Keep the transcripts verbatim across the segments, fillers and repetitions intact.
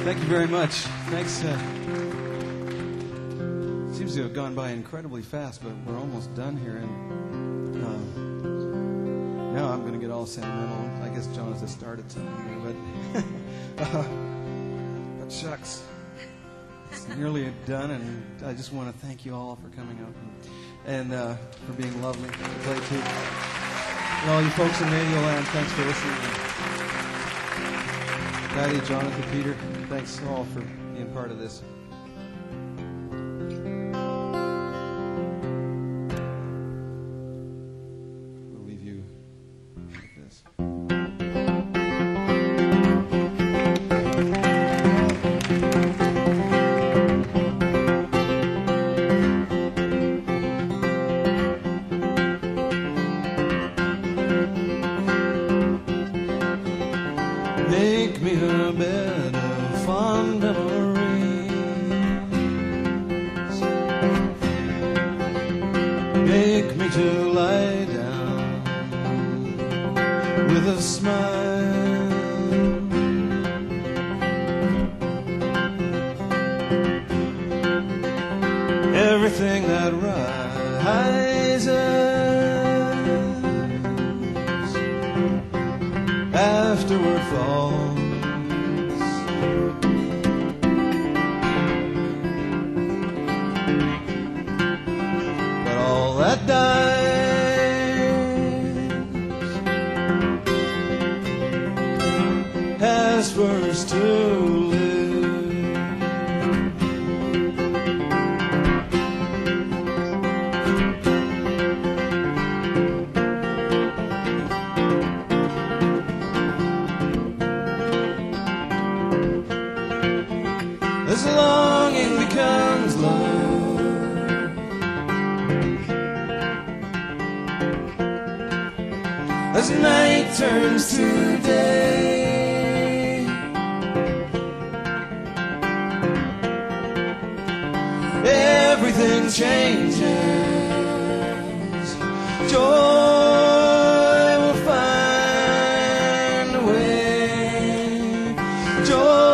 Thank you very much. Thanks. Uh, seems to have gone by incredibly fast, but we're almost done here. And uh, now I'm going to get all sentimental. I guess Jonathan started something here, but uh, but shucks, it's nearly done. And I just want to thank you all for coming out and, and uh, for being lovely to play too. And all you folks in Radio Land, thanks for listening. Patty, Jonathan, Peter, thanks all for being part of this. We'll leave you like this. Make me a bed of fond memories. Make me to lie down with a smile. Everything that rises afterward falls. But all that dies has first to live. As longing becomes love, as night turns to day, everything changes. Joy will find a way. Joy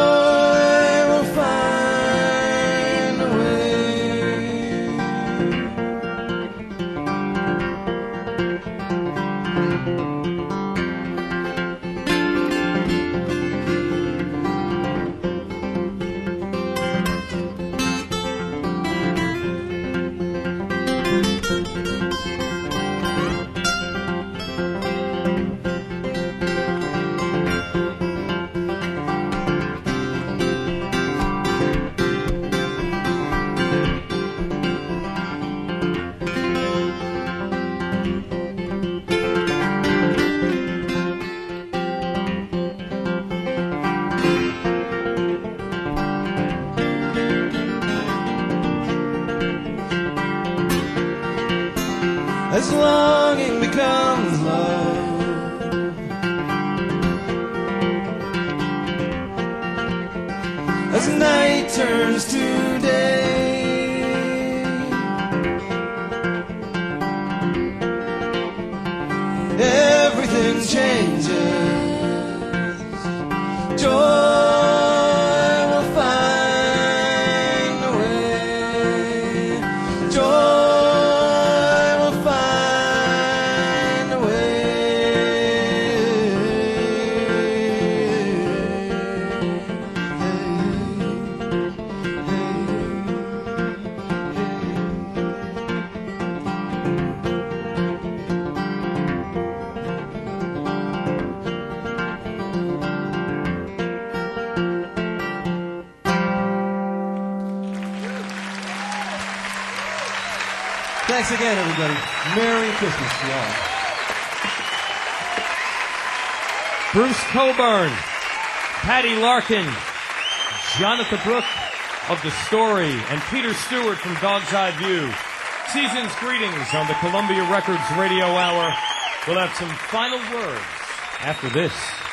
as longing becomes love, as night turns to day, everything changes. Joy will find a way. Joy Thanks again, everybody. Merry Christmas to y'all. Bruce Cockburn, Patty Larkin, Jonathan Brooke of The Story, and Peter Stewart from Dog's Eye View. Season's greetings on the Columbia Records Radio Hour. We'll have some final words after this.